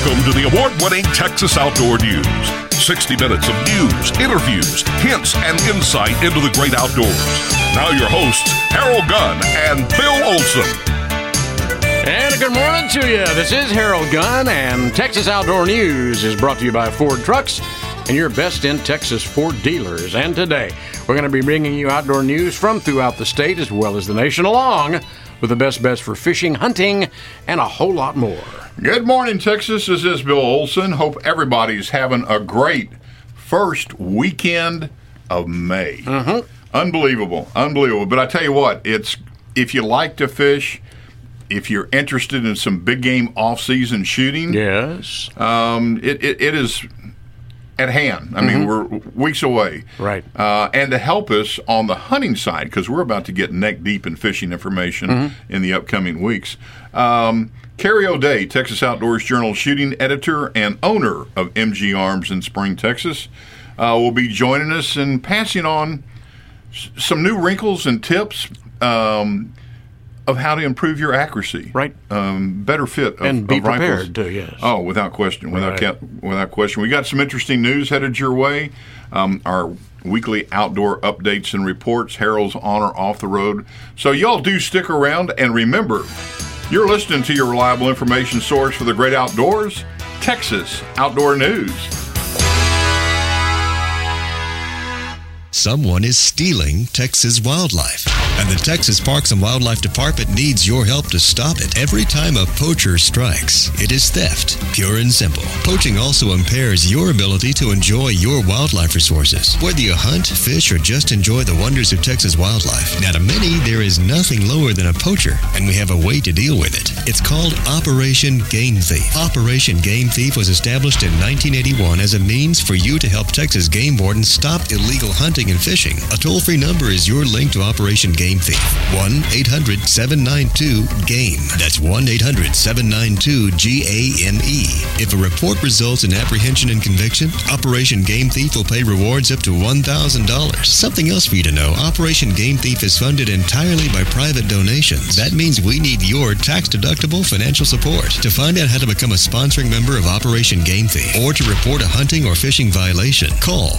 Welcome to the award-winning Texas Outdoor News. 60 minutes of news, interviews, hints, and insight into the great outdoors. Now your hosts, Harold Gunn and Bill Olson. And a good morning to you. This is Harold Gunn, and Texas Outdoor News is brought to you by Ford Trucks and your best in Texas Ford dealers. And today, we're going to be bringing you outdoor news from throughout the state as well as the nation, along with the best bets for fishing, hunting, and a whole lot more. Good morning, Texas. This is Bill Olson. Hope everybody's having a great first weekend of May. Mm-hmm. Unbelievable. But I tell you what, if you like to fish, if you're interested in some big game off-season shooting, yes, it is at hand. I mean, we're weeks away. Right. And to help us on the hunting side, because we're about to get neck deep in fishing information in the upcoming weeks. Kerry O'Day, Texas Outdoors Journal shooting editor and owner of MG Arms in Spring, Texas, will be joining us and passing on some new wrinkles and tips of how to improve your accuracy. Right. Better fit of, and be of rifles. prepared too, yes. Oh, without question. Without question. We got some interesting news headed your way. Our weekly outdoor updates and reports, Harold's On or Off the Road. So y'all do stick around, and remember, you're listening to your reliable information source for the great outdoors, Texas Outdoor News. Someone is stealing Texas wildlife, and the Texas Parks and Wildlife Department needs your help to stop it. Every time a poacher strikes, it is theft, pure and simple. Poaching also impairs your ability to enjoy your wildlife resources. Whether you hunt, fish, or just enjoy the wonders of Texas wildlife, now to many, there is nothing lower than a poacher, and we have a way to deal with it. It's called Operation Game Thief. Operation Game Thief was established in 1981 as a means for you to help Texas game wardens stop illegal hunting and fishing. A toll-free number is your link to Operation Game Thief. 1-800-792-GAME. That's 1-800-792-GAME. If a report results in apprehension and conviction, Operation Game Thief will pay rewards up to $1,000. Something else for you to know, Operation Game Thief is funded entirely by private donations. That means we need your tax-deductible financial support. To find out how to become a sponsoring member of Operation Game Thief or to report a hunting or fishing violation, call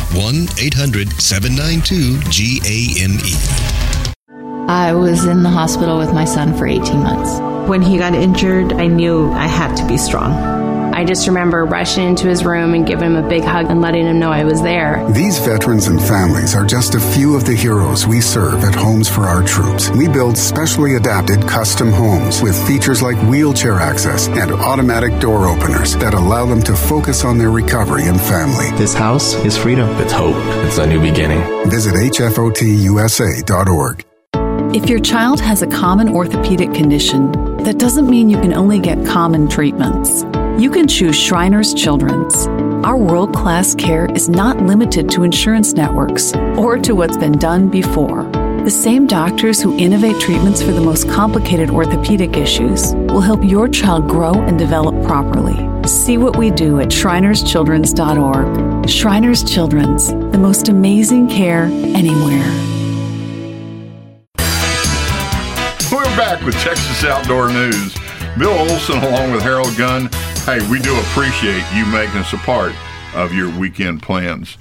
1-800-792-GAME. I was in the hospital with my son for 18 months. When he got injured, I knew I had to be strong. I just remember rushing into his room and giving him a big hug and letting him know I was there. These veterans and families are just a few of the heroes we serve at Homes for Our Troops. We build specially adapted custom homes with features like wheelchair access and automatic door openers that allow them to focus on their recovery and family. This house is freedom. It's hope. It's a new beginning. Visit hfotusa.org. If your child has a common orthopedic condition, that doesn't mean you can only get common treatments. You can choose Shriners Children's. Our world-class care is not limited to insurance networks or to what's been done before. The same doctors who innovate treatments for the most complicated orthopedic issues will help your child grow and develop properly. See what we do at shrinerschildrens.org. Shriners Children's, the most amazing care anywhere. We're back with Texas Outdoor News. Bill Olson along with Harold Gunn. Hey, we do appreciate you making us a part of your weekend plans.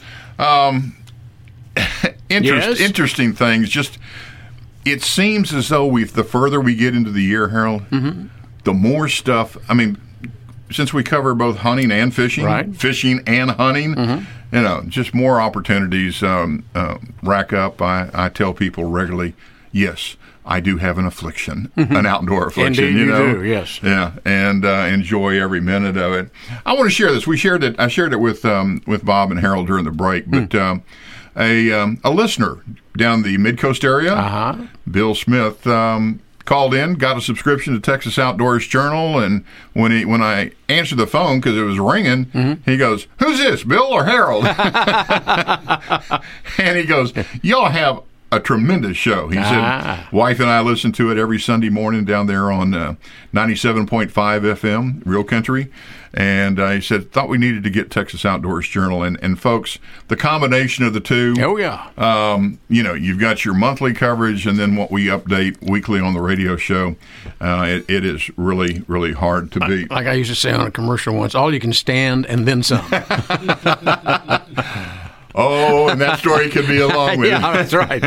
Interesting things. Just, it seems as though the further we get into the year, Harold, the more stuff. I mean, since we cover both hunting and fishing, right. Fishing and hunting, just more opportunities rack up. I tell people regularly, yes, I do have an affliction, an outdoor affliction. Indeed, you do, yes. Yeah, and enjoy every minute of it. I want to share this. I shared it with Bob and Harold during the break, but a listener down the Mid-Coast area, Bill Smith, called in, got a subscription to Texas Outdoors Journal, and when I answered the phone because it was ringing, he goes, "Who's this, Bill or Harold?" And he goes, "Y'all have a tremendous show. He said, wife and I listen to it every Sunday morning down there on 97.5 FM, Real Country. And he said, thought we needed to get Texas Outdoors Journal. And folks, the combination of the two. Oh, yeah. You've got your monthly coverage and then what we update weekly on the radio show. It is really, really hard to beat. Like I used to say on a commercial once, all you can stand and then some. Oh, and that story could be a long one. Yeah, that's right.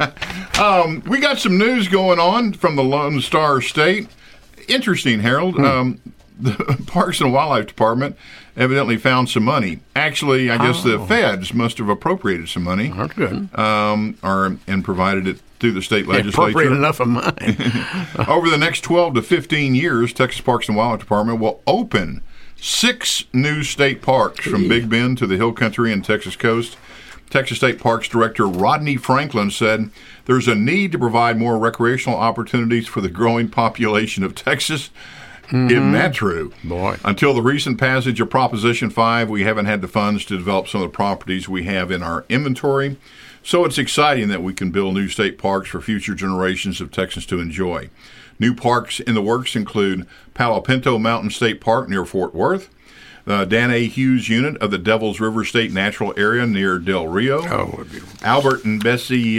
We got some news going on from the Lone Star State. Interesting, Harold. The Parks and Wildlife Department evidently found some money. Actually, I guess the feds must have appropriated some money. That's good. And provided it through the state legislature. Appropriate enough of mine. Over the next 12 to 15 years, Texas Parks and Wildlife Department will open 6 new state parks from Big Bend to the Hill Country and Texas coast. Texas State Parks Director Rodney Franklin said there's a need to provide more recreational opportunities for the growing population of Texas. Isn't that true? Boy. Until the recent passage of Proposition 5, we haven't had the funds to develop some of the properties we have in our inventory. So it's exciting that we can build new state parks for future generations of Texans to enjoy. New parks in the works include Palo Pinto Mountain State Park near Fort Worth, the Dan A. Hughes unit of the Devils River State Natural Area near Del Rio, Albert and Bessie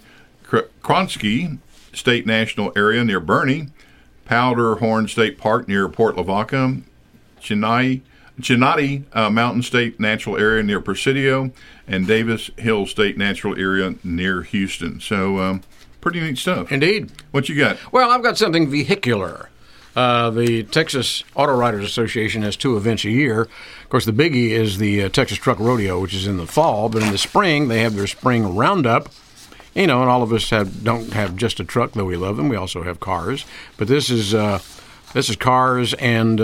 Kronsky State National Area near Bernie, Powderhorn State Park near Port Lavaca, Chinati Mountain State Natural Area near Presidio, and Davis Hill State Natural Area near Houston. So, pretty neat stuff. Indeed. What you got? Well, I've got something vehicular. The Texas Auto Writers Association has 2 events a year. Of course, the biggie is the Texas Truck Rodeo, which is in the fall. But in the spring, they have their spring roundup. And all of us don't have just a truck, though we love them. We also have cars. But this is cars and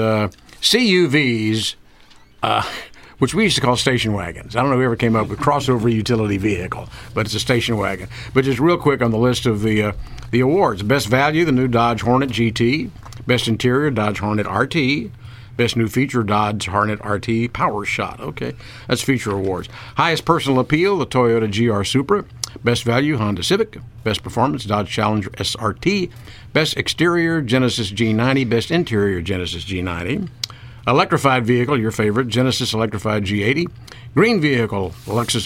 CUVs, which we used to call station wagons. I don't know who ever came up with crossover utility vehicle, but it's a station wagon. But just real quick on the list of the awards. Best value, the new Dodge Hornet GT. Best interior, Dodge Hornet RT. Best new feature, Dodge Hornet RT Power Shot. Okay, that's feature awards. Highest personal appeal, the Toyota GR Supra. Best value, Honda Civic. Best performance, Dodge Challenger SRT. Best exterior, Genesis G90. Best interior, Genesis G90. Electrified vehicle, your favorite, Genesis Electrified G80. Green vehicle, Lexus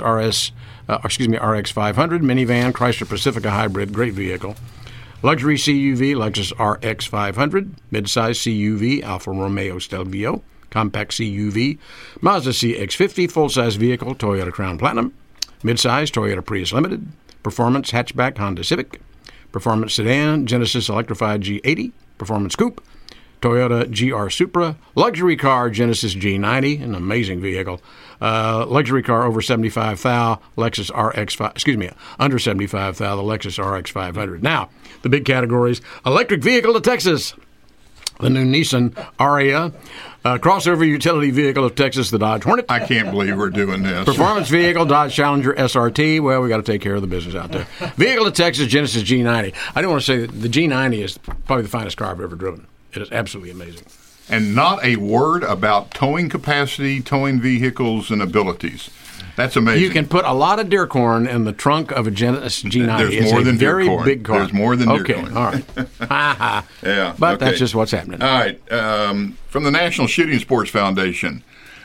RX 500. Minivan, Chrysler Pacifica Hybrid, great vehicle. Luxury CUV, Lexus RX 500. Midsize CUV, Alfa Romeo Stelvio. Compact CUV, Mazda CX-50. Full-size vehicle, Toyota Crown Platinum. Midsize, Toyota Prius Limited. Performance hatchback, Honda Civic. Performance sedan, Genesis Electrified G80. Performance coupe, Toyota GR Supra. Luxury car, Genesis G90, an amazing vehicle. Luxury car over $75,000, Lexus under $75,000, the Lexus RX 500. Now, the big categories: electric vehicle to Texas, the new Nissan Ariya. Crossover utility vehicle of Texas, the Dodge Hornet. I can't believe we're doing this. Performance vehicle, Dodge Challenger SRT. Well, we got to take care of the business out there. Vehicle of Texas, Genesis G90. I do want to say that the G90 is probably the finest car I've ever driven. It is absolutely amazing. And not a word about towing capacity, towing vehicles, and abilities. That's amazing. You can put a lot of deer corn in the trunk of a Genesis G90. There's more than deer corn. Big car. There's more than deer corn. Okay, all right. Yeah, but that's just what's happening. All right. From the National Shooting Sports Foundation,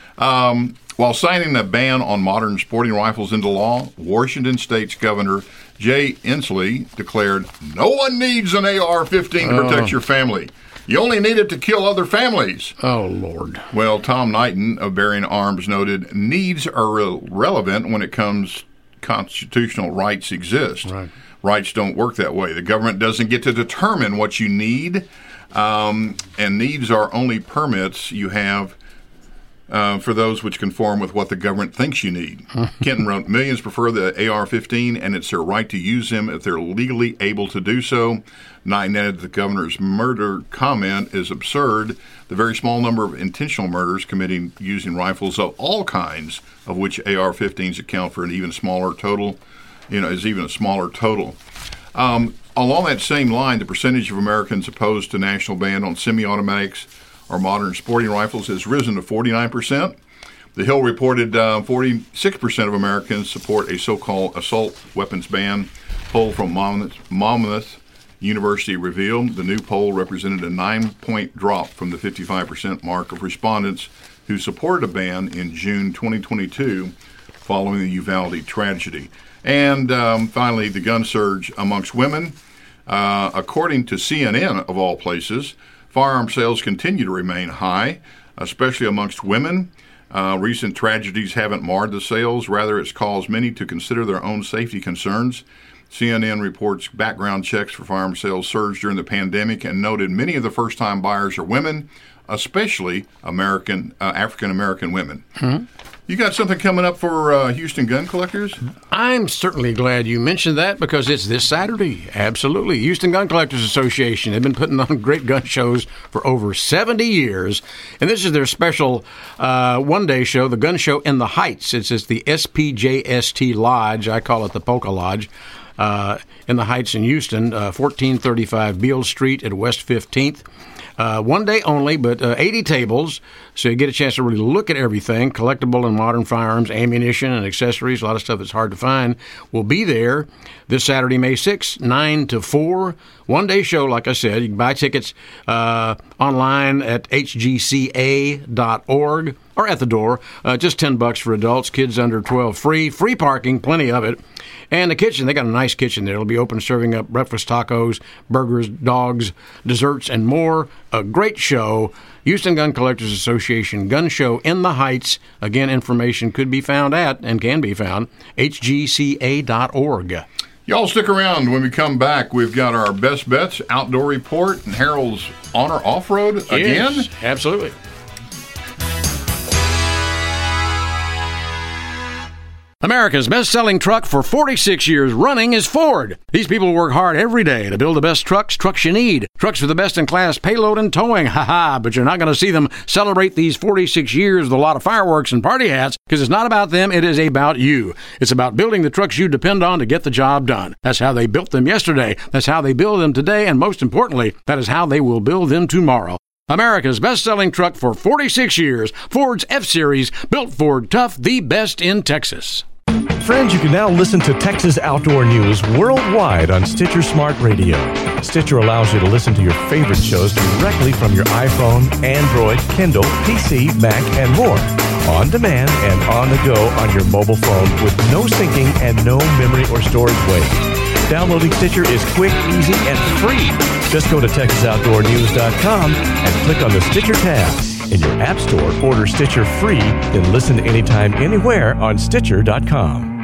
while signing a ban on modern sporting rifles into law, Washington State's Governor Jay Inslee declared, "No one needs an AR-15 to protect your family. You only need it to kill other families." Oh, Lord. Well, Tom Knighton of Bearing Arms noted needs are irrelevant when it comes constitutional rights exist. Right. Rights don't work that way. The government doesn't get to determine what you need, and needs are only permits you have for those which conform with what the government thinks you need. Kenton wrote, millions prefer the AR-15, and it's their right to use them if they're legally able to do so. Knighton added the governor's murder comment is absurd. The very small number of intentional murders committed using rifles of all kinds, of which AR-15s account for an even smaller total, is even a smaller total. Along that same line, the percentage of Americans opposed to national ban on semi-automatics or modern sporting rifles has risen to 49%. The Hill reported 46% of Americans support a so-called assault weapons ban. Poll from Monmouth University revealed the new poll represented a 9-point drop from the 55% mark of respondents who supported a ban in June 2022 following the Uvalde tragedy. And finally, the gun surge amongst women. According to CNN, of all places, firearm sales continue to remain high, especially amongst women. Recent tragedies haven't marred the sales. Rather, it's caused many to consider their own safety concerns. CNN reports background checks for firearm sales surged during the pandemic and noted many of the first-time buyers are women, especially African-American women. You got something coming up for Houston gun collectors? I'm certainly glad you mentioned that because it's this Saturday. Absolutely. Houston Gun Collectors Association. They've been putting on great gun shows for over 70 years. And this is their special one-day show, the Gun Show in the Heights. It's the SPJST Lodge. I call it the Polka Lodge. In the Heights in Houston, 1435 Beale Street at West 15th. One day only, but 80 tables, so you get a chance to really look at everything, collectible and modern firearms, ammunition and accessories, a lot of stuff that's hard to find, will be there this Saturday, May 6th, 9 to 4. One-day show, like I said. You can buy tickets online at hgca.org or at the door. Just $10 for adults, kids under 12 free. Free parking, plenty of it. And the kitchen, they got a nice kitchen there. It'll be open serving up breakfast tacos, burgers, dogs, desserts, and more. A great show. Houston Gun Collectors Association Gun Show in the Heights. Again, information could be found at, and can be found, hgca.org. Y'all stick around. When we come back, we've got our Best Bets Outdoor Report and Harold's Honor Off-Road again. Yes, absolutely. America's best-selling truck for 46 years running is Ford. These people work hard every day to build the best trucks you need. Trucks with the best-in-class payload and towing. Ha-ha, but you're not going to see them celebrate these 46 years with a lot of fireworks and party hats because it's not about them, it is about you. It's about building the trucks you depend on to get the job done. That's how they built them yesterday. That's how they build them today. And most importantly, that is how they will build them tomorrow. America's best-selling truck for 46 years. Ford's F-Series, built Ford tough, the best in Texas. Friends, you can now listen to Texas Outdoor News worldwide on Stitcher Smart Radio. Stitcher allows you to listen to your favorite shows directly from your iPhone, Android, Kindle, PC, Mac, and more. On demand and on the go on your mobile phone with no syncing and no memory or storage waste. Downloading Stitcher is quick, easy, and free. Just go to TexasOutdoorNews.com and click on the Stitcher tab. In your app store, order Stitcher free, then listen anytime, anywhere on Stitcher.com.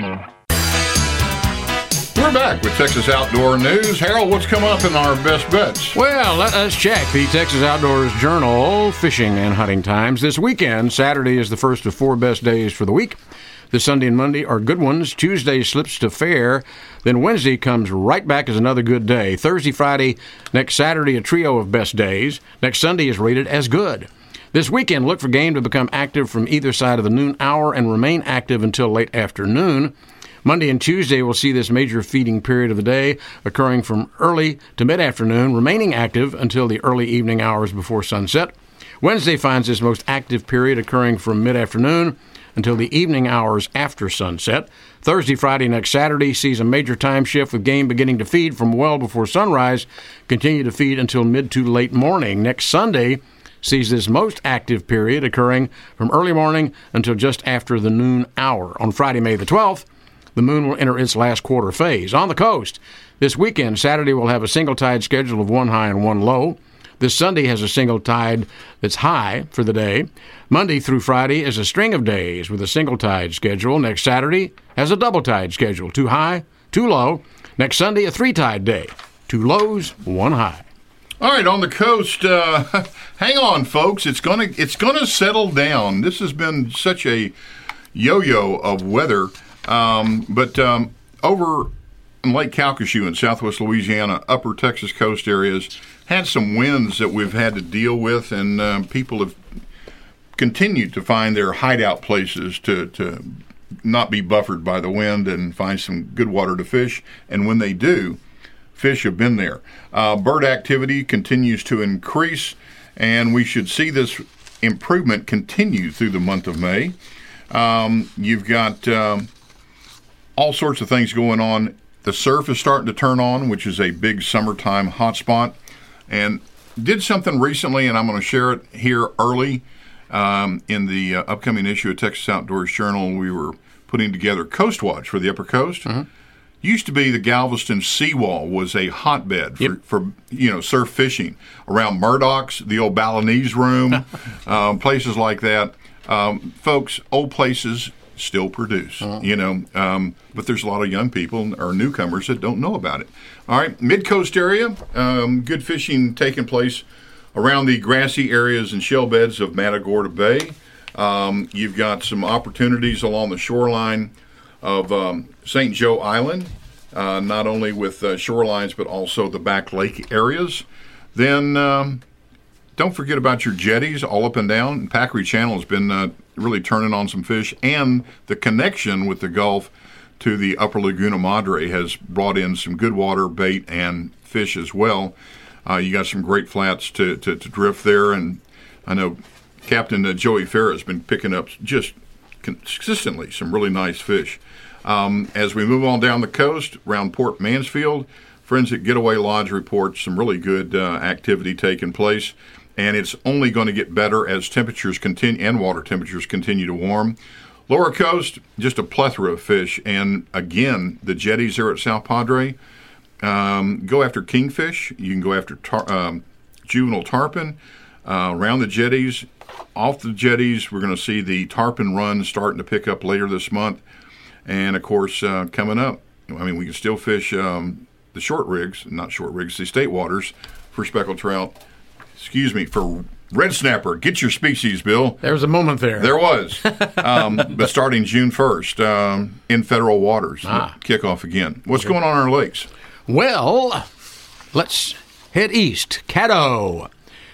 We're back with Texas Outdoor News. Harold, what's coming up in our Best Bets? Well, let us check the Texas Outdoors Journal Fishing and Hunting Times. This weekend, Saturday is the first of 4 best days for the week. The Sunday and Monday are good ones. Tuesday slips to fair. Then Wednesday comes right back as another good day. Thursday, Friday, next Saturday, a trio of best days. Next Sunday is rated as good. This weekend, look for game to become active from either side of the noon hour and remain active until late afternoon. Monday and Tuesday will see this major feeding period of the day occurring from early to mid-afternoon, remaining active until the early evening hours before sunset. Wednesday finds this most active period occurring from mid-afternoon until the evening hours after sunset. Thursday, Friday, next Saturday sees a major time shift with game beginning to feed from well before sunrise, continue to feed until mid to late morning. Next Sunday sees this most active period occurring from early morning until just after the noon hour. On Friday, May the 12th, the moon will enter its last quarter phase. On the coast, this weekend, Saturday will have a single tide schedule of 1 high and 1 low. This Sunday has a single tide that's high for the day. Monday through Friday is a string of days with a single tide schedule. Next Saturday has a double tide schedule, 2 high, 2 low. Next Sunday, a 3 tide day, 2 lows, 1 high. All right, on the coast, hang on, folks. It's gonna settle down. This has been such a yo-yo of weather, but over in Lake Calcasieu in southwest Louisiana, upper Texas coast areas, had some winds that we've had to deal with, and people have continued to find their hideout places to not be buffered by the wind and find some good water to fish. And when they do, fish have been there. Bird activity continues to increase, and we should see this improvement continue through the month of May. You've got all sorts of things going on The surf is starting to turn on, which is a big summertime hotspot. And did something recently, and I'm going to share it here early in the upcoming issue of Texas Outdoors Journal. We were putting together Coast Watch for the Upper Coast. Used to be the Galveston seawall was a hotbed for surf fishing around Murdoch's, the old Balinese room, places like that. Folks, old places still produce, but there's a lot of young people or newcomers that don't know about it. All right, mid-coast area, good fishing taking place around the grassy areas and shell beds of Matagorda Bay. You've got some opportunities along the shoreline of St. Joe Island, not only with shorelines but also the back lake areas. Then don't forget about your jetties all up and down. Packery Channel has been really turning on some fish, and the connection with the Gulf to the upper Laguna Madre has brought in some good water, bait, and fish as well. You got some great flats to drift there, and I know Captain Joey Farrah has been picking up just consistently some really nice fish. As we move on down the coast, around Port Mansfield, Forensic Getaway Lodge reports some really good activity taking place, and it's only going to get better as temperatures continue and water temperatures continue to warm. Lower coast, just a plethora of fish, and again, the jetties there at South Padre, go after kingfish. You can go after juvenile tarpon. Around the jetties, off the jetties, we're going to see the tarpon run starting to pick up later this month. And, of course, coming up, we can still fish the the state waters for speckled trout. For red snapper. Get your species, Bill. There was a moment there. There was. But starting June 1st in federal waters, kick off again. What's going on in our lakes? Well, let's head east. Caddo.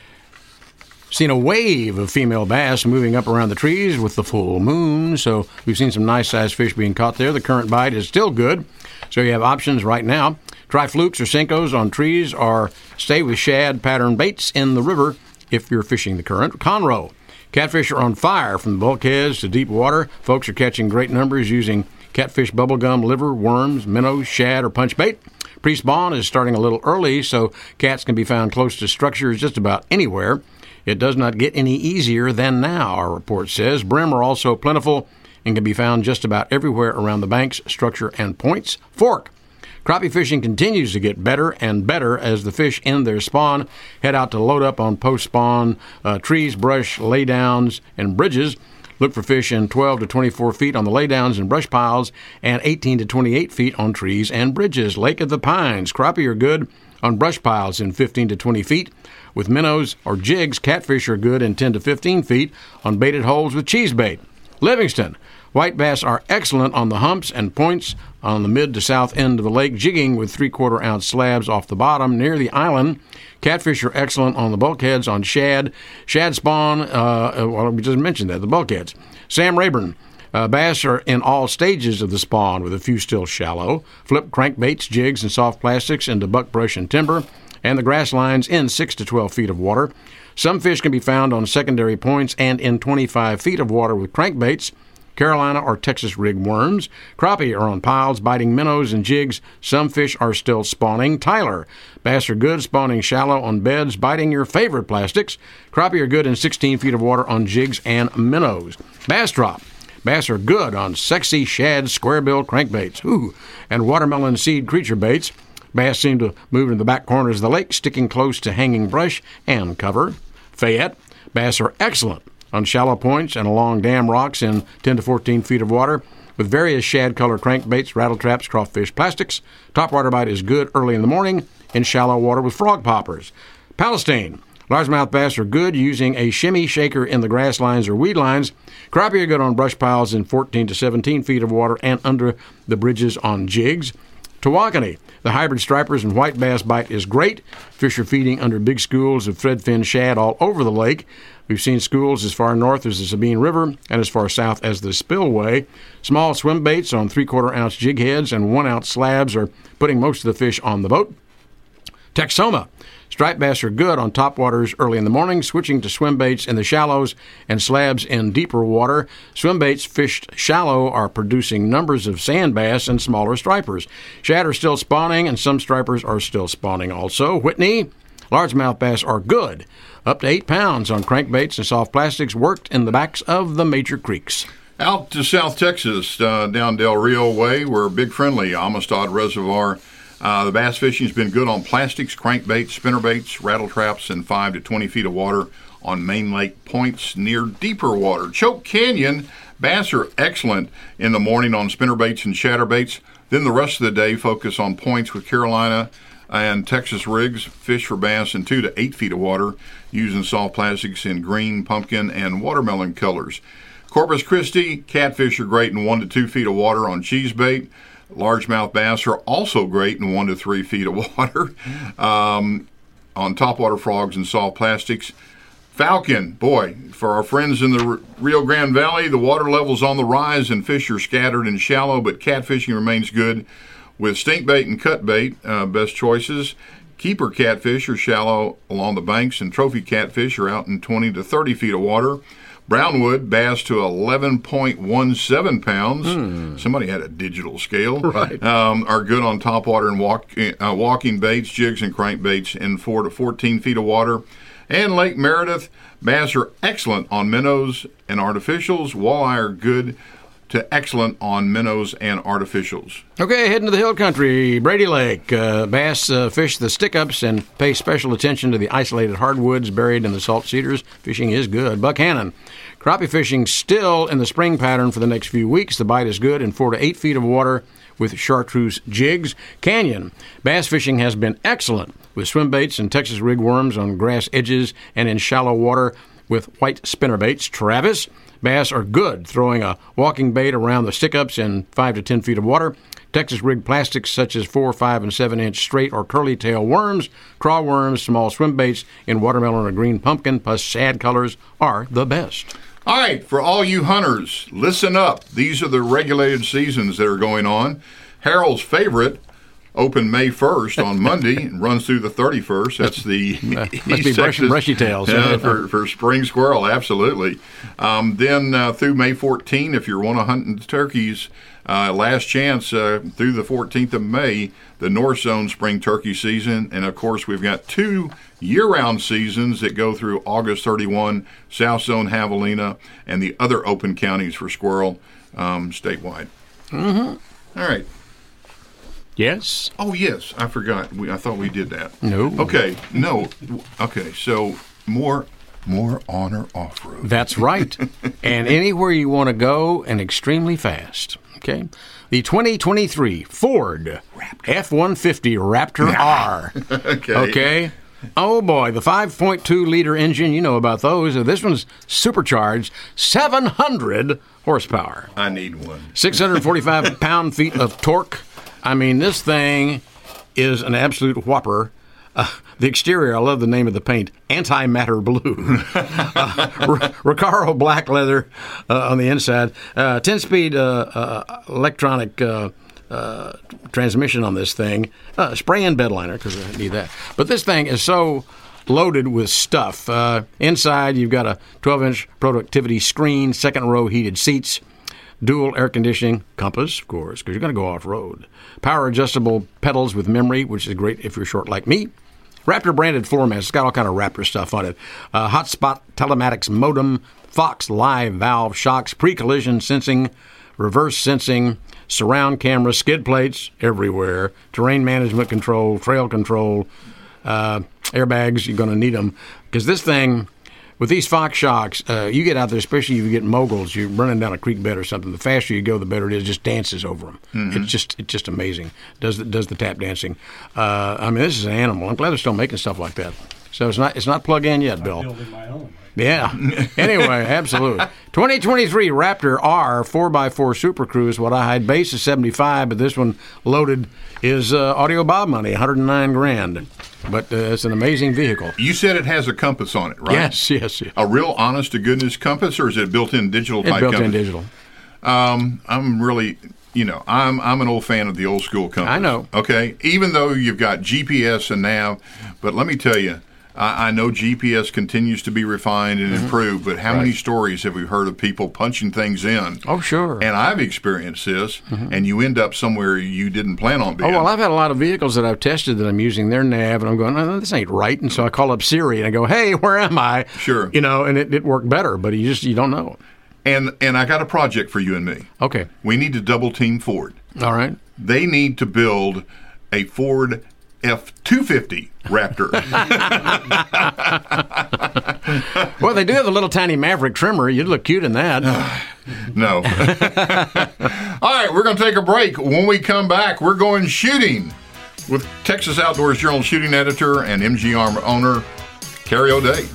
Seen a wave of female bass moving up around the trees with the full moon, so we've seen some nice-sized fish being caught there. The current bite is still good, so you have options right now. Try flukes or Senkos on trees, or stay with shad pattern baits in the river if you're fishing the current. Conroe. Catfish are on fire from the bulkheads to deep water. Folks are catching great numbers using catfish bubblegum, liver, worms, minnows, shad, or punch bait. Pre-spawn is starting a little early, so cats can be found close to structures just about anywhere. It does not get any easier than now, our report says. Brim are also plentiful and can be found just about everywhere around the banks, structure, and points. Fork. Crappie fishing continues to get better and better as the fish end their spawn, head out to load up on post-spawn trees, brush, laydowns, and bridges. Look for fish in 12 to 24 feet on the laydowns and brush piles, and 18 to 28 feet on trees and bridges. Lake of the Pines. Crappie are good on brush piles in 15 to 20 feet. With minnows or jigs, catfish are good in 10 to 15 feet on baited holes with cheese bait. Livingston. White bass are excellent on the humps and points on the mid to south end of the lake, jigging with 3/4-ounce slabs off the bottom near the island. Catfish are excellent on the bulkheads on shad. Shad spawn, we just mentioned that, the bulkheads. Sam Rayburn. Bass are in all stages of the spawn, with a few still shallow. Flip crankbaits, jigs, and soft plastics into buckbrush and timber, and the grass lines in 6 to 12 feet of water. Some fish can be found on secondary points and in 25 feet of water with crankbaits. Carolina or Texas rig worms. Crappie are on piles, biting minnows and jigs. Some fish are still spawning. Tyler. Bass are good spawning shallow on beds, biting your favorite plastics. Crappie are good in 16 feet of water on jigs and minnows. Bass drop. Bass are good on sexy shad square-bill crankbaits. And watermelon seed creature baits. Bass seem to move in the back corners of the lake, sticking close to hanging brush and cover. Fayette. Bass are excellent on shallow points and along dam rocks in 10 to 14 feet of water, with various shad-color crankbaits, rattle traps, crawfish, plastics. Topwater bite is good early in the morning in shallow water with frog poppers. Palestine. Largemouth bass are good using a shimmy shaker in the grass lines or weed lines. Crappie are good on brush piles in 14 to 17 feet of water and under the bridges on jigs. Tawakoni. The hybrid stripers and white bass bite is great. Fish are feeding under big schools of threadfin shad all over the lake. We've seen schools as far north as the Sabine River and as far south as the Spillway. Small swim baits on 3/4-ounce jig heads and 1-ounce slabs are putting most of the fish on the boat. Texoma. Striped bass are good on top waters early in the morning, switching to swim baits in the shallows and slabs in deeper water. Swim baits fished shallow are producing numbers of sand bass and smaller stripers. Shad are still spawning, and some stripers are still spawning also. Whitney, largemouth bass are good, up to 8 pounds on crankbaits and soft plastics worked in the backs of the major creeks. Out to South Texas, down Del Rio way, we're big friendly, Amistad Reservoir. The bass fishing's been good on plastics, crankbaits, spinnerbaits, rattle traps, and 5 to 20 feet of water on main lake points near deeper water. Choke Canyon, bass are excellent in the morning on spinnerbaits and chatterbaits. Then the rest of the day, focus on points with Carolina and Texas rigs. Fish for bass in 2 to 8 feet of water using soft plastics in green, pumpkin, and watermelon colors. Corpus Christi, catfish are great in 1 to 2 feet of water on cheese bait. Largemouth bass are also great in 1 to 3 feet of water on topwater frogs and soft plastics. Falcon, boy, for our friends in the Rio Grande Valley, the water level's on the rise and fish are scattered and shallow, but catfishing remains good with stink bait and cut bait, best choices. Keeper catfish are shallow along the banks, and trophy catfish are out in 20 to 30 feet of water. Brownwood bass to 11.17 pounds. Somebody had a digital scale. Right. Are good on topwater and walking baits, jigs, and crankbaits in 4 to 14 feet of water. And Lake Meredith, bass are excellent on minnows and artificials. Walleye are good to excellent on minnows and artificials. Okay, heading to the hill country, Brady Lake. Bass fish the stick-ups and pay special attention to the isolated hardwoods buried in the salt cedars. Fishing is good. Buckhannon. Crappie fishing still in the spring pattern for the next few weeks. The bite is good in 4 to 8 feet of water with chartreuse jigs. Canyon. Bass fishing has been excellent with swim baits and Texas rig worms on grass edges and in shallow water with white spinnerbaits. Travis. Bass are good throwing a walking bait around the stick-ups in 5 to 10 feet of water. Texas rig plastics such as 4, 5, and 7-inch straight or curly tail worms, craw worms, small swim baits in watermelon or green pumpkin, plus shad colors are the best. All right, for all you hunters, listen up. These are the regulated seasons that are going on. Harold's favorite opened May 1st on Monday and runs through the 31st. That's the must be brushy tails. For spring squirrel, absolutely. Then through May 14, if you're one of hunting turkeys, last chance through the 14th of May, the North Zone spring turkey season. And, of course, we've got 2 year-round seasons that go through August 31, South Zone Javelina, and the other open counties for squirrel statewide. Mm-hmm. All right. Yes? Oh, yes. I forgot. I thought we did that. No. Okay. No. Okay. So more on or off-road. That's right. And anywhere you want to go and extremely fast. Okay. The 2023 Ford F-150 Raptor R. Okay. Oh, boy. The 5.2-liter engine, you know about those. This one's supercharged, 700 horsepower. I need one. 645 pound-feet of torque. I mean, this thing is an absolute whopper. The exterior, I love the name of the paint, Antimatter Blue. Recaro black leather on the inside. 10-speed electronic transmission on this thing. Spray-in bed liner, because I need that. But this thing is so loaded with stuff. Inside, you've got a 12-inch productivity screen, second-row heated seats, dual air conditioning, compass, of course, because you're going to go off-road. Power adjustable pedals with memory, which is great if you're short like me. Raptor branded floor mats. It's got all kind of Raptor stuff on it. Hotspot telematics modem, Fox live valve shocks, pre-collision sensing, reverse sensing, surround camera, skid plates everywhere, terrain management control, trail control, airbags. You're going to need them because this thing, with these Fox shocks, you get out there, especially if you get moguls, you're running down a creek bed or something. The faster you go, the better it is. It just dances over them. Mm-hmm. It's just amazing. Does the tap dancing? I mean, this is an animal. I'm glad they're still making stuff like that. So it's not plug in yet, Bill. I'm building my own. Yeah. Anyway, absolutely. 2023 Raptor R 4x4 Super Cruise. What I had base is 75, but this one loaded is Audio Bob money, $109,000. But it's an amazing vehicle. You said it has a compass on it, right? Yes. A real honest to goodness compass, or is it built-in digital type compass? It's built-in digital. I'm really I'm an old fan of the old school compass. I know. Okay, even though you've got GPS and nav, but let me tell you, I know GPS continues to be refined and improved, but how many stories have we heard of people punching things in? Oh, sure. And I've experienced this, and you end up somewhere you didn't plan on being. Oh, well, I've had a lot of vehicles that I've tested that I'm using their nav, and I'm going, no, this ain't right. And so I call up Siri, and I go, hey, where am I? Sure. And it worked better, but you don't know. And I got a project for you and me. Okay. We need to double team Ford. All right. They need to build a Ford F-250 Raptor. Well, they do have the little tiny Maverick trimmer. You'd look cute in that. No. All right, we're going to take a break. When we come back, we're going shooting with Texas Outdoors Journal shooting editor and MG Armor owner, Kerry O'Day.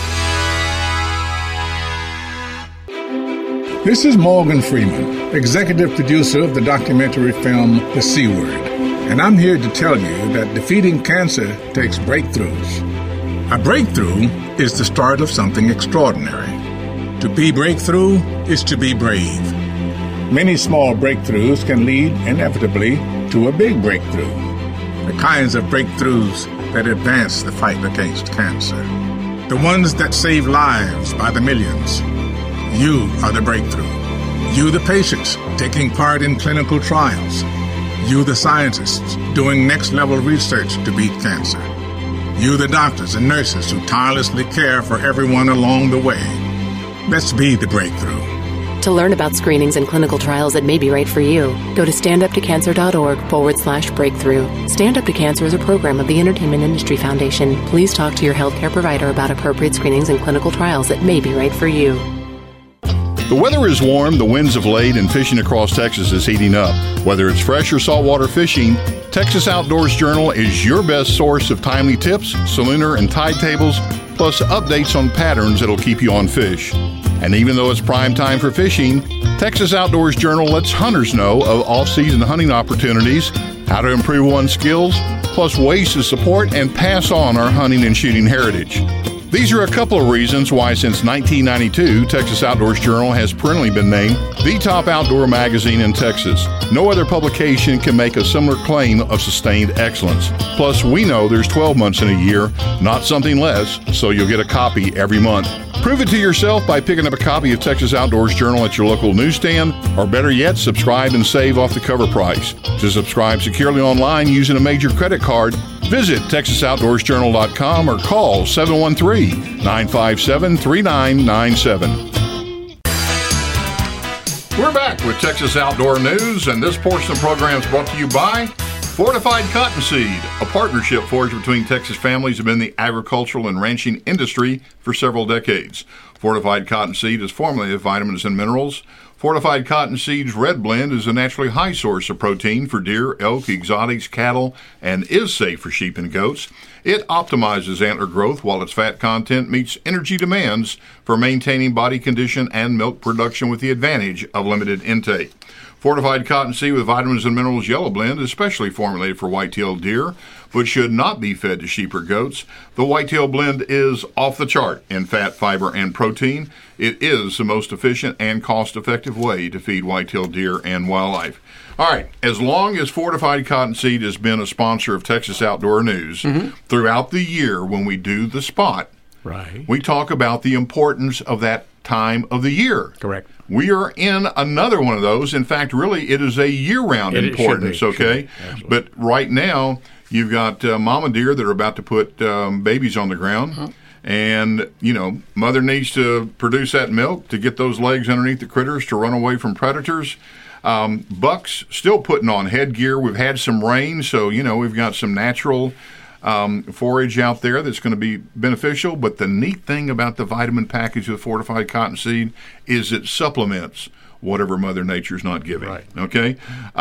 This is Morgan Freeman, executive producer of the documentary film The C Word. And I'm here to tell you that defeating cancer takes breakthroughs. A breakthrough is the start of something extraordinary. To be breakthrough is to be brave. Many small breakthroughs can lead inevitably to a big breakthrough. The kinds of breakthroughs that advance the fight against cancer. The ones that save lives by the millions. You are the breakthrough. You, the patients, taking part in clinical trials. You, the scientists, doing next-level research to beat cancer. You, the doctors and nurses who tirelessly care for everyone along the way. Let's be the breakthrough. To learn about screenings and clinical trials that may be right for you, go to standuptocancer.org/breakthrough. Stand Up to Cancer is a program of the Entertainment Industry Foundation. Please talk to your healthcare provider about appropriate screenings and clinical trials that may be right for you. The weather is warm, the winds have laid, and fishing across Texas is heating up. Whether it's fresh or saltwater fishing, Texas Outdoors Journal is your best source of timely tips, salooner and tide tables, plus updates on patterns that'll keep you on fish. And even though it's prime time for fishing, Texas Outdoors Journal lets hunters know of off-season hunting opportunities, how to improve one's skills, plus ways to support and pass on our hunting and shooting heritage. These are a couple of reasons why since 1992, Texas Outdoors Journal has perennially been named the top outdoor magazine in Texas. No other publication can make a similar claim of sustained excellence. Plus, we know there's 12 months in a year, not something less, so you'll get a copy every month. Prove it to yourself by picking up a copy of Texas Outdoors Journal at your local newsstand, or better yet, subscribe and save off the cover price. To subscribe securely online using a major credit card, visit TexasOutdoorsJournal.com or call 713-957-3997. We're back with Texas Outdoor News, and this portion of the program is brought to you by Fortified Cottonseed, a partnership forged between Texas families who have been in the agricultural and ranching industry for several decades. Fortified Cottonseed is formulated with vitamins and minerals. Fortified Cottonseed's Red Blend is a naturally high source of protein for deer, elk, exotics, cattle, and is safe for sheep and goats. It optimizes antler growth while its fat content meets energy demands for maintaining body condition and milk production with the advantage of limited intake. Fortified Cottonseed with vitamins and minerals yellow blend is specially formulated for white-tailed deer, but should not be fed to sheep or goats. The white-tail blend is off the chart in fat, fiber, and protein. It is the most efficient and cost-effective way to feed white-tailed deer and wildlife. All right, as long as Fortified Cottonseed has been a sponsor of Texas Outdoor News, throughout the year when we do the spot, we talk about the importance of that time of the year. Correct. We are in another one of those. In fact, really, it is a year-round importance, okay? But right now, you've got mama deer that are about to put babies on the ground. And, you know, mother needs to produce that milk to get those legs underneath the critters to run away from predators. Bucks still putting on headgear. We've had some rain, so, you know, we've got some natural forage out there that's going to be beneficial. But the neat thing about the vitamin package of Fortified Cottonseed is it supplements whatever Mother Nature's not giving. Okay?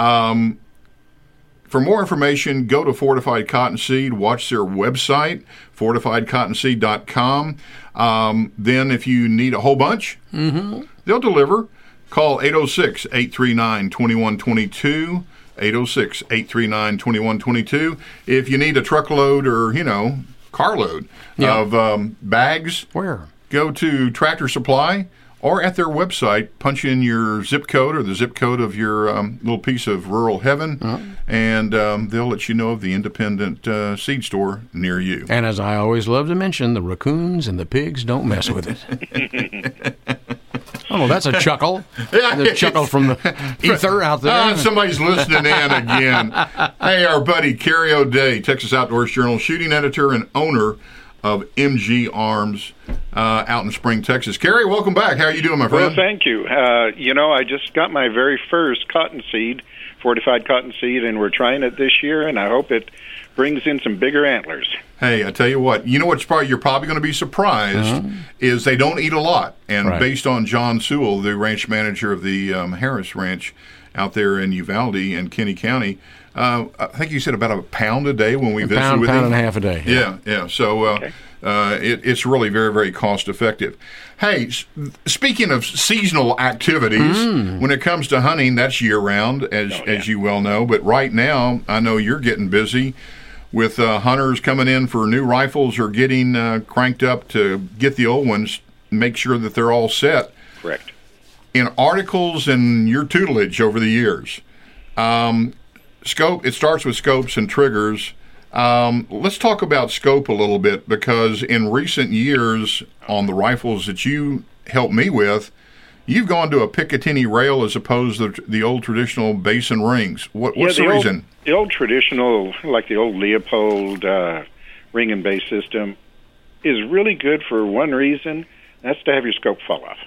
For more information, go to Fortified Cottonseed, watch their website, fortifiedcottonseed.com. Then if you need a whole bunch, they'll deliver. Call 806-839-2122. 806-839-2122. If you need a truckload or, you know, carload of bags, where? Go to Tractor Supply or at their website, punch in your zip code or the zip code of your little piece of rural heaven, and they'll let you know of the independent seed store near you. And as I always love to mention, the raccoons and the pigs don't mess with it. Oh, that's a chuckle. The chuckle from the ether out there. Somebody's listening in again. Hey, our buddy Kerry O'Day, Texas Outdoors Journal shooting editor and owner of MG Arms out in Spring, Texas. Kerry, welcome back. How are you doing, my friend? Well, thank you. I just got my very first cotton seed, fortified cotton seed, and we're trying it this year, and I hope it brings in some bigger antlers. Hey, I tell you what, you're probably going to be surprised is they don't eat a lot. And based on John Sewell, the ranch manager of the Harris Ranch out there in Uvalde and Kenny County, I think you said about a pound a day when we visited with him. Pound and a half a day. Yeah. So it's really very, very cost effective. Hey, speaking of seasonal activities, when it comes to hunting, that's year round, as you well know. But right now, I know you're getting busy with hunters coming in for new rifles or getting cranked up to get the old ones, make sure that they're all set. Correct. In articles and your tutelage over the years, scope. It starts with scopes and triggers. Let's talk about scope a little bit, because in recent years on the rifles that you helped me with, you've gone to a Picatinny rail as opposed to the old traditional base and rings. What's the reason? The old traditional, like the old Leopold ring and base system, is really good for one reason. That's to have your scope fall off.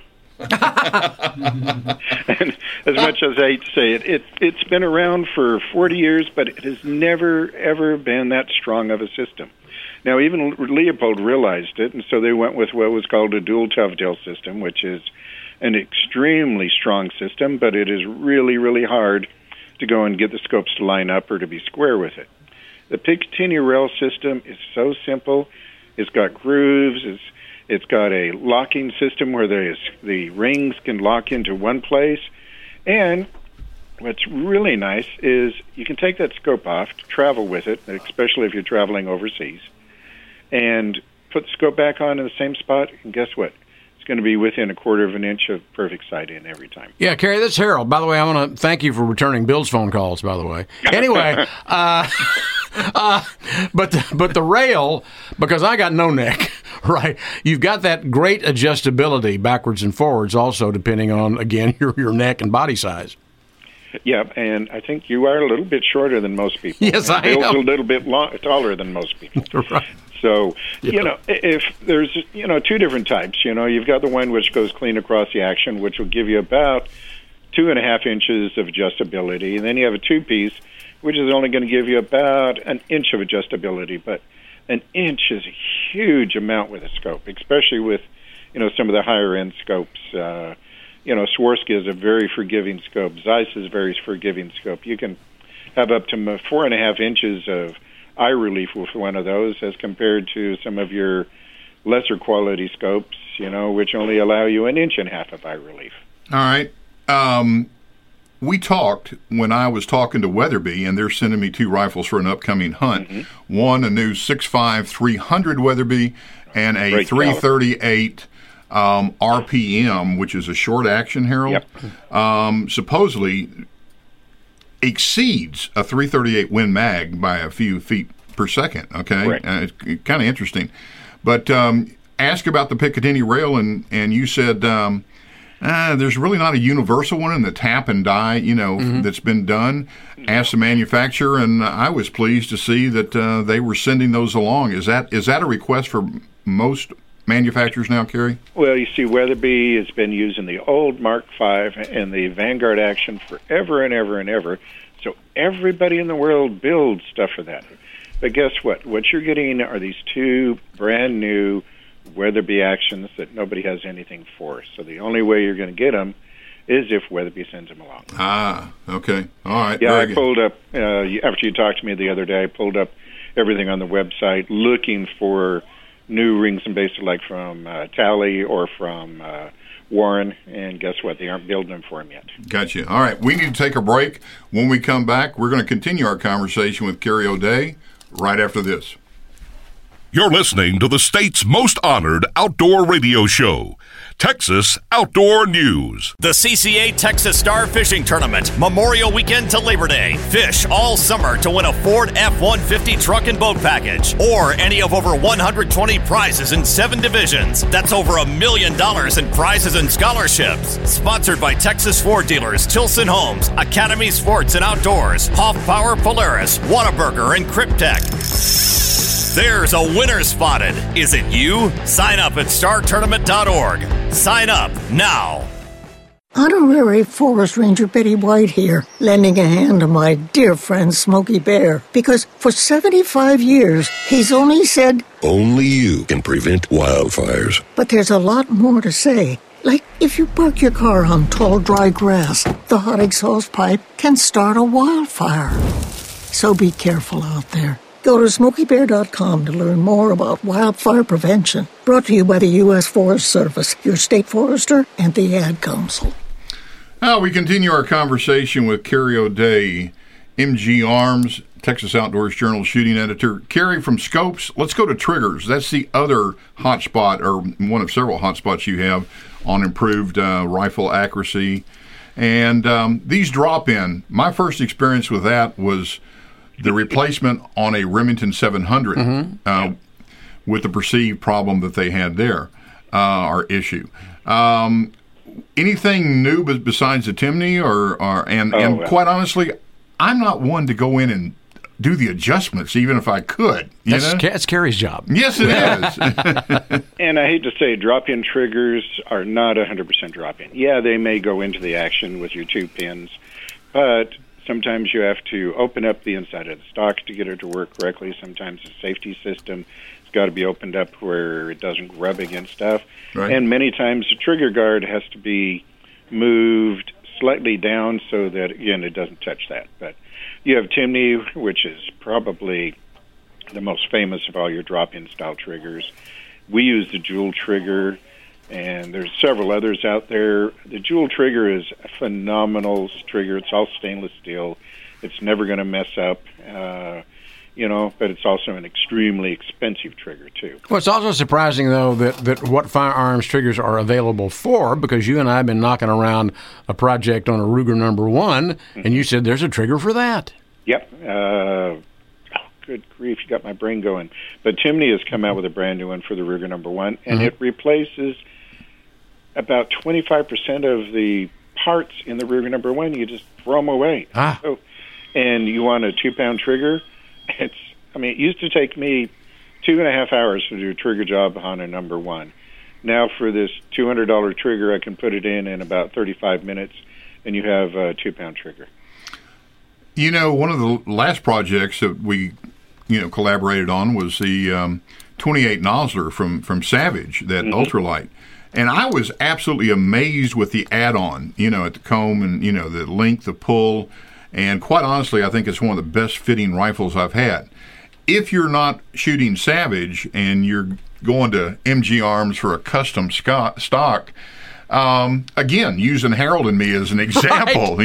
And as much as I hate to say it, it's been around for 40 years, but it has never, ever been that strong of a system. Now, even Leopold realized it, and so they went with what was called a dual dovetail system, which is an extremely strong system, but it is really, really hard to go and get the scopes to line up or to be square with it. The Picatinny rail system is so simple. It's got grooves. It's got a locking system where the rings can lock into one place. And what's really nice is you can take that scope off to travel with it, especially if you're traveling overseas, and put the scope back on in the same spot, and guess what? It's going to be within a quarter of an inch of perfect sight in every time. Yeah, Kerry, this is Harold. By the way, I want to thank you for returning Bill's phone calls, by the way. Anyway, but the rail, because I got no neck, right? You've got that great adjustability backwards and forwards also, depending on, again, your neck and body size. Yeah, and I think you are a little bit shorter than most people. Yes, I am. Bill's a little bit taller than most people. Right. So, if there's, two different types, you've got the one which goes clean across the action, which will give you about 2.5 inches of adjustability. And then you have a two-piece, which is only going to give you about an inch of adjustability. But an inch is a huge amount with a scope, especially with, some of the higher-end scopes. Swarovski is a very forgiving scope. Zeiss is a very forgiving scope. You can have up to 4.5 inches of eye relief with one of those as compared to some of your lesser quality scopes, which only allow you 1.5 inches of eye relief. All right. We talked when I was talking to Weatherby, and they're sending me 2 rifles for an upcoming hunt. Mm-hmm. One, a new 6.5 300 Weatherby, and a Great 338 RPM, which is a short action, Harold. Yep. Supposedly exceeds a 338 Win Mag by a few feet per second. Okay, it's kind of interesting. But ask about the Picatinny rail, and you said there's really not a universal one in the tap and die, that's been done. Asked the manufacturer, and I was pleased to see that they were sending those along. Is that a request for most manufacturers now, Kerry? Well, you see, Weatherby has been using the old Mark V and the Vanguard action forever and ever and ever. So everybody in the world builds stuff for that. But guess what? What you're getting are these 2 brand new Weatherby actions that nobody has anything for. So the only way you're going to get them is if Weatherby sends them along. Ah, okay. All right. Yeah, I pulled up, after you talked to me the other day, I pulled up everything on the website looking for new rings and bases, like from Tally or from Warren, and guess what? They aren't building them for him yet. Gotcha. All right, we need to take a break. When we come back, we're going to continue our conversation with Kerry O'Day right after this. You're listening to the state's most honored outdoor radio show, Texas Outdoor News. The CCA Texas Star Fishing Tournament, Memorial Weekend to Labor Day. Fish all summer to win a Ford F-150 truck and boat package, or any of over 120 prizes in 7 divisions. That's over $1 million in prizes and scholarships. Sponsored by Texas Ford dealers Tilson Homes, Academy Sports and Outdoors, Hoff Power Polaris, Whataburger, and Cryptek. There's a winner spotted. Is it you? Sign up at startournament.org. Sign up now. Honorary Forest Ranger Betty White here, lending a hand to my dear friend Smokey Bear, because for 75 years, he's only said, only you can prevent wildfires. But there's a lot more to say. Like, if you park your car on tall, dry grass, the hot exhaust pipe can start a wildfire. So be careful out there. Go to SmokeyBear.com to learn more about wildfire prevention. Brought to you by the U.S. Forest Service, your state forester, and the Ad Council. Now we continue our conversation with Carrie O'Day, MG Arms, Texas Outdoors Journal shooting editor. Carrie, from Scopes, let's go to triggers. That's the other hotspot, or one of several hotspots you have on improved rifle accuracy. And these drop-in, my first experience with that was the replacement on a Remington 700 with the perceived problem that they had there, or issue. Anything new besides the Timney, and quite honestly, I'm not one to go in and do the adjustments, even if I could. That's Carrie's job. Yes, it is. And I hate to say, drop-in triggers are not 100% drop-in. Yeah, they may go into the action with your 2 pins, but sometimes you have to open up the inside of the stock to get it to work correctly. Sometimes the safety system has got to be opened up where it doesn't rub against stuff. Right. And many times the trigger guard has to be moved slightly down so that, again, it doesn't touch that. But you have Timney, which is probably the most famous of all your drop-in style triggers. We use the Jewel trigger, and there's several others out there. The Jewel trigger is a phenomenal trigger. It's all stainless steel. It's never going to mess up, but it's also an extremely expensive trigger, too. Well, it's also surprising, though, that what firearms triggers are available for, because you and I have been knocking around a project on a Ruger number 1, and you said there's a trigger for that. Yep. Good grief, you got my brain going. But Timney has come out with a brand new one for the Ruger number 1, and it replaces about 25% of the parts in the Ruger number 1. You just throw them away. So, and you want a 2-pound trigger? It used to take me 2.5 hours to do a trigger job on a number 1. Now for this $200 trigger, I can put it in about 35 minutes, and you have a 2-pound trigger. One of the last projects that we collaborated on was the 28 Nosler from Savage, that ultralight. And I was absolutely amazed with the add-on, at the comb and, the length, the pull. And quite honestly, I think it's one of the best fitting rifles I've had. If you're not shooting Savage and you're going to MG Arms for a custom stock, again, using Harold and me as an example,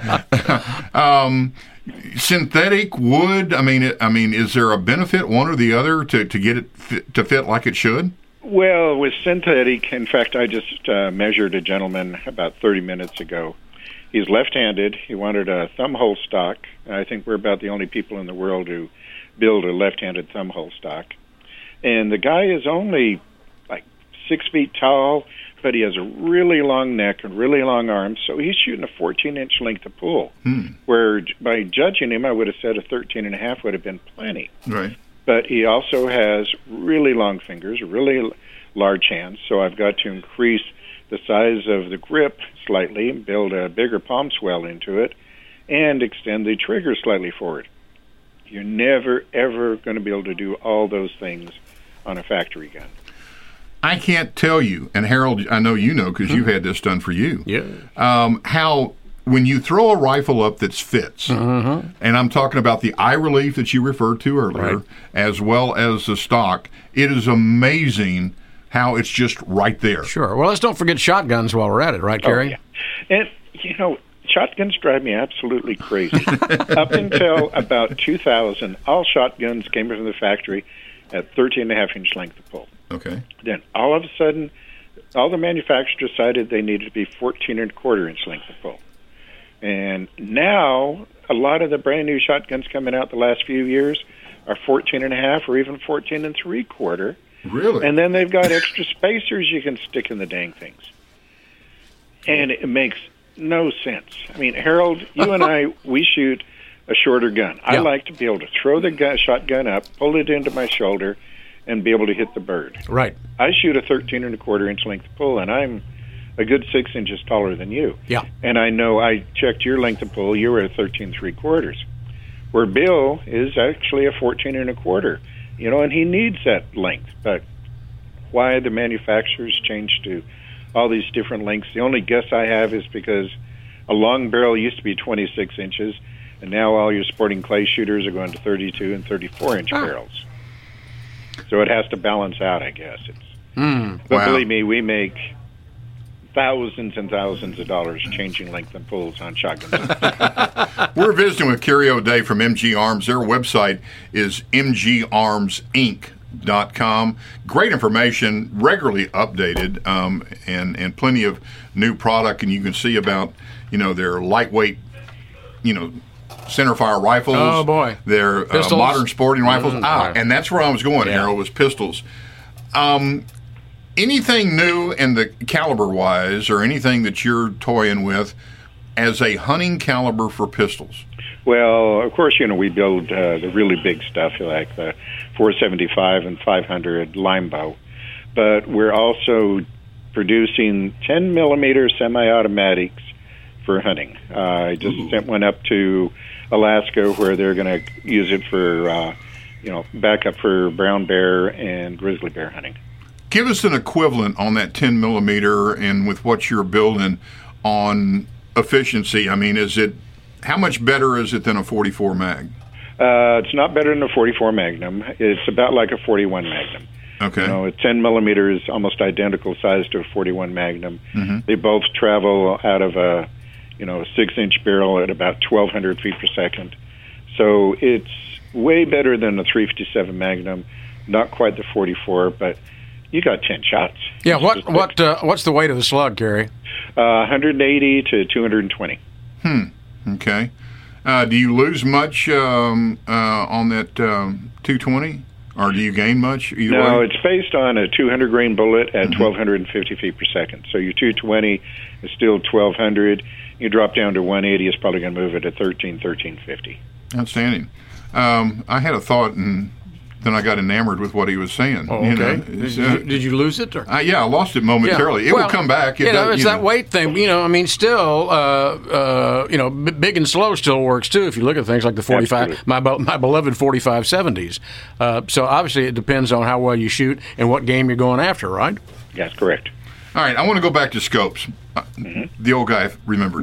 synthetic wood, is there a benefit, one or the other, to get it to fit like it should? Well, with synthetic, in fact, I just measured a gentleman about 30 minutes ago. He's left-handed. He wanted a thumb-hole stock. I think we're about the only people in the world who build a left-handed thumb-hole stock. And the guy is only like 6 feet tall, but he has a really long neck and really long arms, so he's shooting a 14-inch length of pull, where by judging him, I would have said a 13.5 would have been plenty. Right. But he also has really long fingers, really large hands, so I've got to increase the size of the grip slightly, build a bigger palm swell into it, and extend the trigger slightly forward. You're never, ever going to be able to do all those things on a factory gun. I can't tell you, and Harold, I know you know because you've had this done for you, how when you throw a rifle up that fits, and I'm talking about the eye relief that you referred to earlier, as well as the stock, it is amazing how it's just right there. Sure. Well, let's don't forget shotguns while we're at it, right, Carrie? And, shotguns drive me absolutely crazy. Up until about 2000, all shotguns came from the factory, at 13.5-inch length of pull. Okay. Then all of a sudden, all the manufacturers decided they needed to be 14.25-inch length of pull. And now, a lot of the brand new shotguns coming out the last few years are 14.5 or even 14.75. Really? And then they've got extra spacers you can stick in the dang things. And it makes no sense. I mean, Harold, you and I, we shoot a shorter gun. I like to be able to throw the shotgun up, pull it into my shoulder, and be able to hit the bird. Right. I shoot a 13.25-inch length of pull, and I'm a good 6 inches taller than you. Yeah. And I know I checked your length of pull. You were at 13.75, where Bill is actually a 14.25. And he needs that length. But why the manufacturers changed to all these different lengths, the only guess I have is because a long barrel used to be 26 inches, and now all your sporting clay shooters are going to 32 and 34-inch barrels. So it has to balance out, I guess. But believe me, we make thousands and thousands of dollars changing length and pulls on shotguns. We're visiting with Kerry O'Day from MG Arms. Their website is mgarmsinc.com. Great information, regularly updated, and plenty of new product. And you can see about, their lightweight, centerfire rifles. Oh, boy. Their modern sporting rifles. And that's where I was going, Harold, was pistols. Anything new in the caliber-wise, or anything that you're toying with as a hunting caliber for pistols? Well, of course, we build the really big stuff like the 475 and 500 Limbo, but we're also producing 10-millimeter semi-automatics for hunting. I just sent one up to Alaska where they're going to use it for, backup for brown bear and grizzly bear hunting. Give us an equivalent on that 10-millimeter and with what you're building on efficiency. I mean, how much better is it than a 44 mag? It's not better than a 44 Magnum. It's about like a 41 Magnum. Okay. A 10-millimeter is almost identical size to a 41 Magnum. Mm-hmm. They both travel out of a 6-inch barrel at about 1,200 feet per second. So it's way better than the 357 Magnum. Not quite the 44, but you got 10 shots. Yeah. What's the weight of the slug, Kerry? 180 to 220. Okay. Do you lose much on that 220, or do you gain much either way? No, it's based on a 200-grain bullet at 1,250 feet per second. So your 220 is still 1,200. You drop down to 180, it's probably going to move it at 1,350. Outstanding. I had a thought, and then I got enamored with what he was saying. Oh, okay. Did you lose it? Or? Yeah, I lost it momentarily. Yeah. It will come back. It's that weight thing. Still, big and slow still works too. If you look at things like the 45, my beloved 45-70s. So obviously, it depends on how well you shoot and what game you're going after, right? That's correct. All right, I want to go back to scopes. The old guy remembered.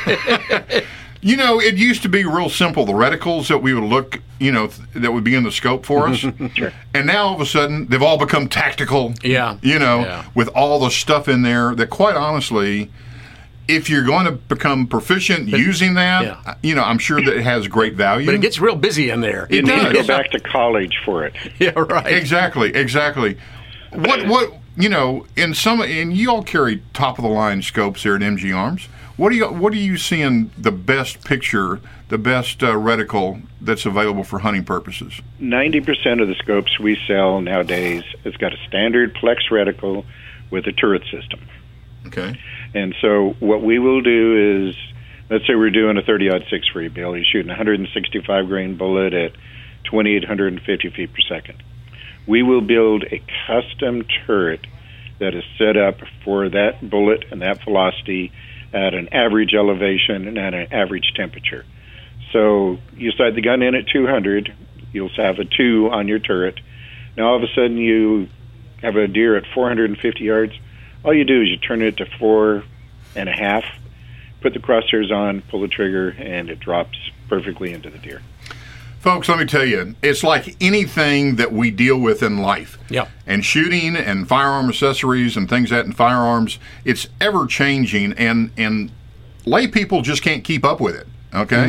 It used to be real simple. The reticles that we would look, that would be in the scope for us. Sure. And now all of a sudden, they've all become tactical. Yeah. With all the stuff in there that, quite honestly, if you're going to become proficient using that, I'm sure that it has great value. But it gets real busy in there. You need to go back to college for it. Yeah, right. Exactly. What and you all carry top of the line scopes here at MG Arms. What are you seeing the best picture, the best reticle that's available for hunting purposes? 90% of the scopes we sell nowadays has got a standard Plex reticle with a turret system. Okay. And so what we will do is, let's say we're doing a 30-06 free bill. You're shooting a 165-grain bullet at 2,850 feet per second. We will build a custom turret that is set up for that bullet and that velocity at an average elevation and at an average temperature. So you sight the gun in at 200, you'll have a 2 on your turret. Now all of a sudden you have a deer at 450 yards. All you do is you turn it to 4.5, put the crosshairs on, pull the trigger, and it drops perfectly into the deer. Folks, let me tell you, it's like anything that we deal with in life. Yeah. And shooting and firearm accessories and things in firearms, it's ever changing, and lay people just can't keep up with it. Okay?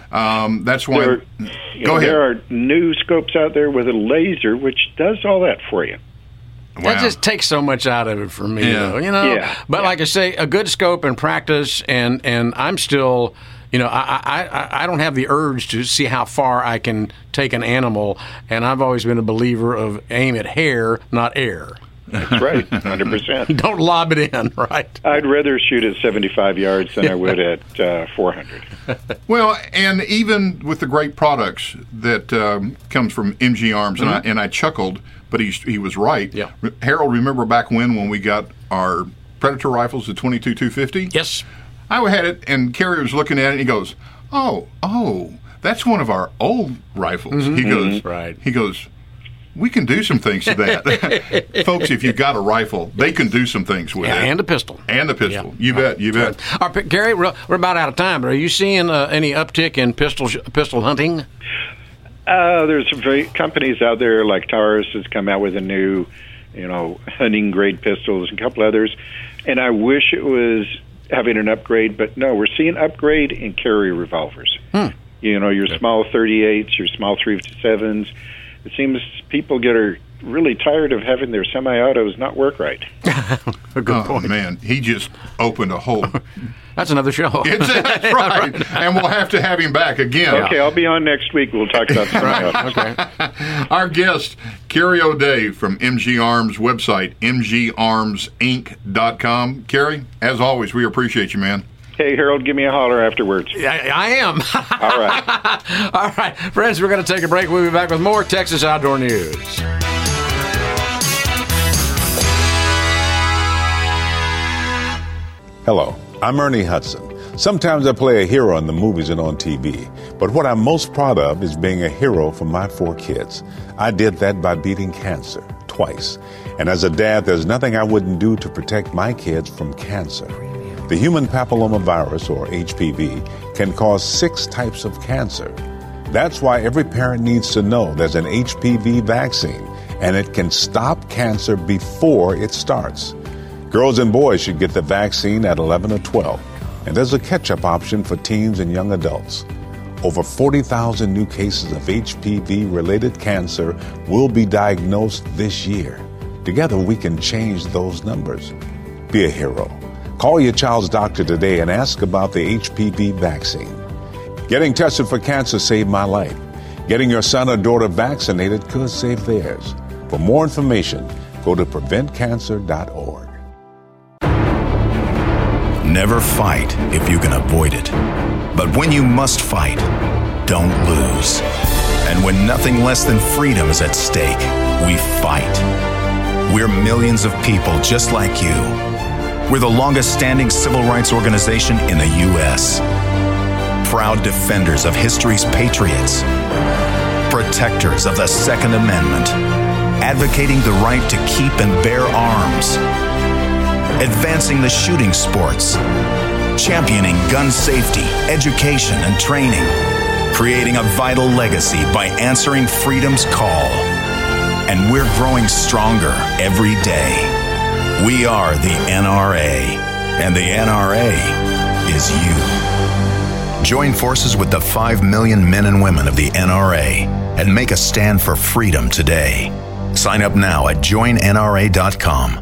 That's why. Go ahead. There are new scopes out there with a laser which does all that for you. Wow. That just takes so much out of it for me, though, But like I say, a good scope and practice, and I'm still, I don't have the urge to see how far I can take an animal, and I've always been a believer of aim at hair, not air. That's right, 100%. Don't lob it in, right? I'd rather shoot at 75 yards than I would at 400. Well, and even with the great products that comes from MG Arms, and I chuckled, but he was right. Yeah. Harold, remember back when we got our Predator rifles, the 22-250? Yes. I had it, and Kerry was looking at it, and he goes, oh, that's one of our old rifles. He goes, right. He goes, we can do some things to that. Folks, if you've got a rifle, they can do some things with it. And a pistol. And a pistol. Yeah. You bet. All right, Gary, we're about out of time, but are you seeing any uptick in pistol hunting? There's some great companies out there, like Taurus has come out with a new, hunting grade pistols, and a couple others. And I wish it was having an upgrade, but no, we're seeing upgrade in carry revolvers. Your small 38s, your small 357s. It seems people are really tired of having their semi-autos not work right. A good point. Oh, man, he just opened a whole... That's another show. That's right. And we'll have to have him back again. Okay, I'll be on next week. We'll talk about semi-autos. Okay. Our guest, Kerry O'Day from MG Arms website, mgarmsinc.com. Kerry, as always, we appreciate you, man. Hey, Harold, give me a holler afterwards. I am. All right. All right. Friends, we're going to take a break. We'll be back with more Texas Outdoor News. Hello, I'm Ernie Hudson. Sometimes I play a hero in the movies and on TV, but what I'm most proud of is being a hero for my 4 kids. I did that by beating cancer twice. And as a dad, there's nothing I wouldn't do to protect my kids from cancer. The human papillomavirus, or HPV, can cause 6 types of cancer. That's why every parent needs to know there's an HPV vaccine, and it can stop cancer before it starts. Girls and boys should get the vaccine at 11 or 12, and there's a catch-up option for teens and young adults. Over 40,000 new cases of HPV-related cancer will be diagnosed this year. Together, we can change those numbers. Be a hero. Call your child's doctor today and ask about the HPV vaccine. Getting tested for cancer saved my life. Getting your son or daughter vaccinated could save theirs. For more information, go to preventcancer.org. Never fight if you can avoid it. But when you must fight, don't lose. And when nothing less than freedom is at stake, we fight. We're millions of people just like you. We're the longest-standing civil rights organization in the U.S. Proud defenders of history's patriots. Protectors of the Second Amendment. Advocating the right to keep and bear arms. Advancing the shooting sports. Championing gun safety, education, and training. Creating a vital legacy by answering freedom's call. And we're growing stronger every day. We are the NRA, and the NRA is you. Join forces with the 5 million men and women of the NRA and make a stand for freedom today. Sign up now at joinnra.com.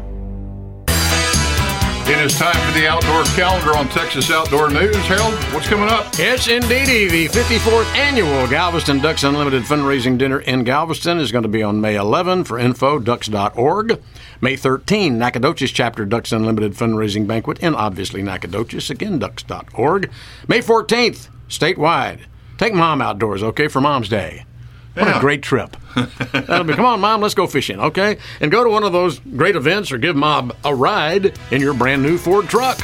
It is time for the Outdoor Calendar on Texas Outdoor News. Harold, what's coming up? It's indeedy the 54th Annual Galveston Ducks Unlimited Fundraising Dinner in Galveston is going to be on May 11 for info, ducks.org. May 13, Nacogdoches Chapter Ducks Unlimited Fundraising Banquet in obviously Nacogdoches, again, ducks.org. May 14th, statewide. Take Mom outdoors, okay, for Mom's Day. What a great trip. That'll be, come on, Mom, let's go fishing, okay? And go to one of those great events or give Mom a ride in your brand new Ford truck.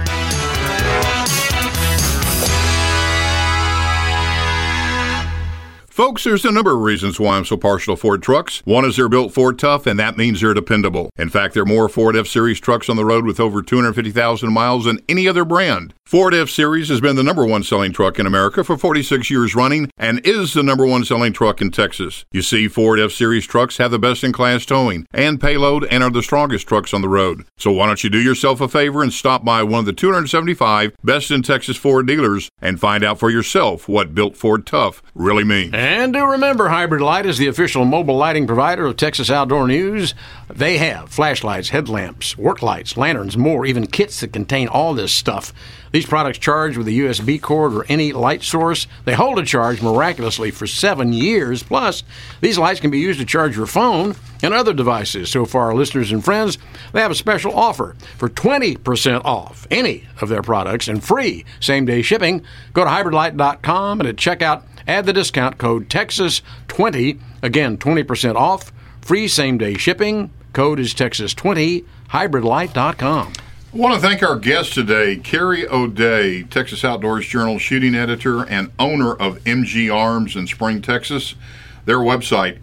Folks, there's a number of reasons why I'm so partial to Ford trucks. One is they're built Ford tough, and that means they're dependable. In fact, there are more Ford F-Series trucks on the road with over 250,000 miles than any other brand. Ford F-Series has been the number one selling truck in America for 46 years running and is the number one selling truck in Texas. You see, Ford F-Series trucks have the best-in-class towing and payload and are the strongest trucks on the road. So why don't you do yourself a favor and stop by one of the 275 best-in-Texas Ford dealers and find out for yourself what Built Ford Tough really means. And do remember, Hybrid Light is the official mobile lighting provider of Texas Outdoor News. They have flashlights, headlamps, work lights, lanterns, more, even kits that contain all this stuff. These products charge with a USB cord or any light source. They hold a charge miraculously for 7 years. Plus, these lights can be used to charge your phone and other devices. So for our listeners and friends, they have a special offer for 20% off any of their products and free same-day shipping. Go to hybridlight.com and at checkout, add the discount code Texas20. Again, 20% off, free same-day shipping. Code is Texas20, hybridlight.com. I want to thank our guest today, Carrie O'Day, Texas Outdoors Journal shooting editor and owner of MG Arms in Spring, Texas. Their website,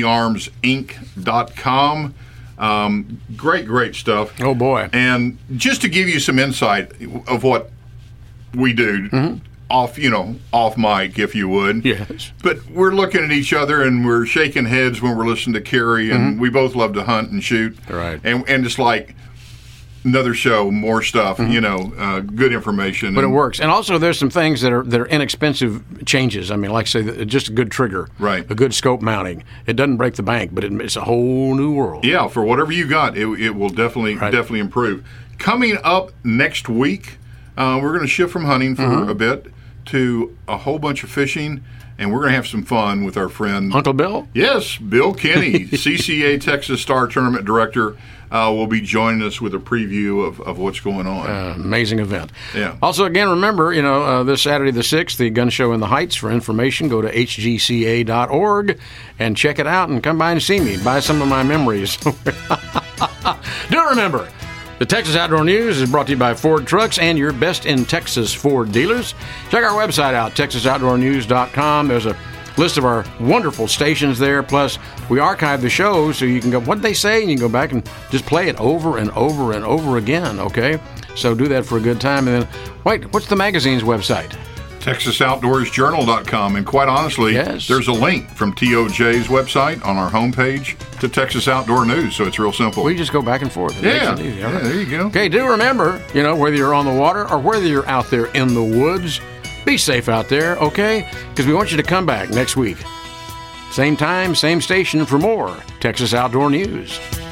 mgarmsinc.com. Great stuff. Oh, boy. And just to give you some insight of what we do, off mic, if you would. Yes. But we're looking at each other and we're shaking heads when we're listening to Carrie, and we both love to hunt and shoot. Right. And it's like another show, more stuff, good information. But it works. And also there's some things that are inexpensive changes. I mean, like say, just a good trigger. Right. A good scope mounting. It doesn't break the bank, but it's a whole new world. Yeah, for whatever you got, it will definitely improve. Coming up next week, we're going to shift from hunting for a bit to a whole bunch of fishing, and we're going to have some fun with our friend Uncle Bill? Yes, Bill Kenny, CCA Texas Star Tournament Director, will be joining us with a preview of what's going on. Amazing event. Yeah. Also, again, remember, this Saturday the 6th, the Gun Show in the Heights. For information, go to hgca.org and check it out and come by and see me. Buy some of my memories. Do remember, the Texas Outdoor News is brought to you by Ford Trucks and your best in Texas Ford dealers. Check our website out, texasoutdoornews.com. There's a list of our wonderful stations there. Plus, we archive the show so you can go, what did they say? And you can go back and just play it over and over and over again, okay? So do that for a good time. And then, wait, what's the magazine's website? TexasOutdoorsJournal.com. And quite honestly, there's a link from TOJ's website on our homepage to Texas Outdoor News, so it's real simple. We just go back and forth. It makes it easy. Yeah, there you go. Okay, do remember, whether you're on the water or whether you're out there in the woods, be safe out there, okay? Because we want you to come back next week. Same time, same station for more Texas Outdoor News.